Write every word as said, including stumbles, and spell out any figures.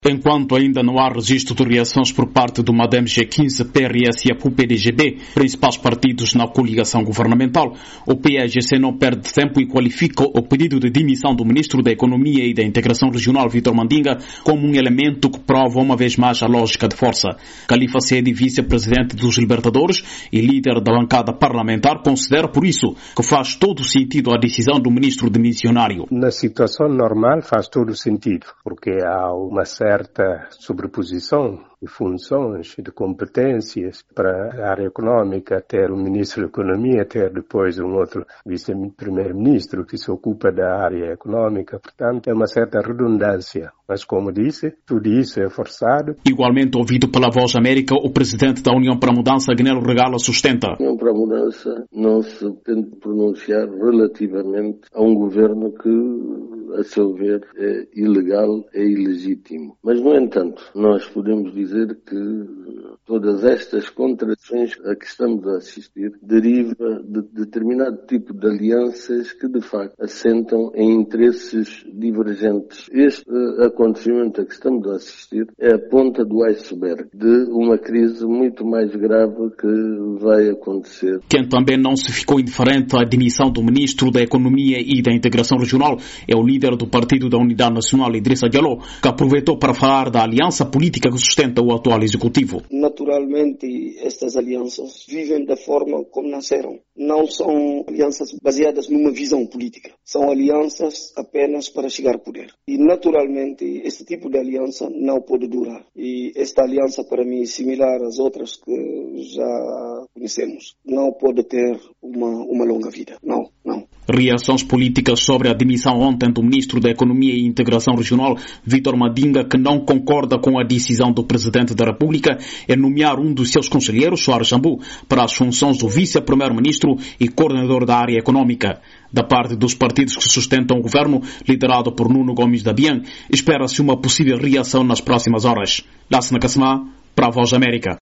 Enquanto ainda não há registro de reações por parte do MADEM G quinze, P R S e a P U P D G B, principais partidos na coligação governamental, o P A G C não perde tempo e qualifica o pedido de demissão do Ministro da Economia e da Integração Regional, Vítor Mandinga, como um elemento que prova uma vez mais a lógica de força. Khalifa Sedi, vice-presidente dos Libertadores e líder da bancada parlamentar, considera por isso que faz todo o sentido a decisão do Ministro demissionário. Na situação normal faz todo o sentido, porque há uma certa certa sobreposição de funções e de competências para a área econômica, ter um ministro da Economia, ter depois um outro vice-primeiro-ministro que se ocupa da área econômica. Portanto, é uma certa redundância. Mas, como disse, tudo isso é forçado. Igualmente ouvido pela Voz América, o presidente da União para a Mudança, Agnello Regala, sustenta. A União para a Mudança não se tenta pronunciar relativamente a um governo que, a seu ver, é ilegal, é ilegítimo. Mas, no entanto, nós podemos dizer que todas estas contradições a que estamos a assistir deriva de determinado tipo de alianças que, de facto, assentam em interesses divergentes. Este uh, acontecimento a que estamos a assistir é a ponta do iceberg de uma crise muito mais grave que vai acontecer. Quem também não se ficou indiferente à demissão do Ministro da Economia e da Integração Regional é o líder do Partido da Unidade Nacional, Idrissa Diallo, que aproveitou para falar da aliança política que sustenta o atual executivo. Naturalmente, estas alianças vivem da forma como nasceram. Não são alianças baseadas numa visão política. São alianças apenas para chegar ao poder. E, naturalmente, este tipo de aliança não pode durar. E esta aliança, para mim, é similar às outras que já conhecemos. Não pode ter uma, uma longa vida. Não, não. Reações políticas sobre a demissão ontem do Ministro da Economia e Integração Regional, Vítor Mandinga, que não concorda com a decisão do Presidente da República em nomear um dos seus conselheiros, Soares Jambu, para as funções do Vice-Primeiro-Ministro e coordenador da área econômica. Da parte dos partidos que sustentam o governo, liderado por Nuno Gomes da Bian, espera-se uma possível reação nas próximas horas. Lássena Kassamá, para a Voz América.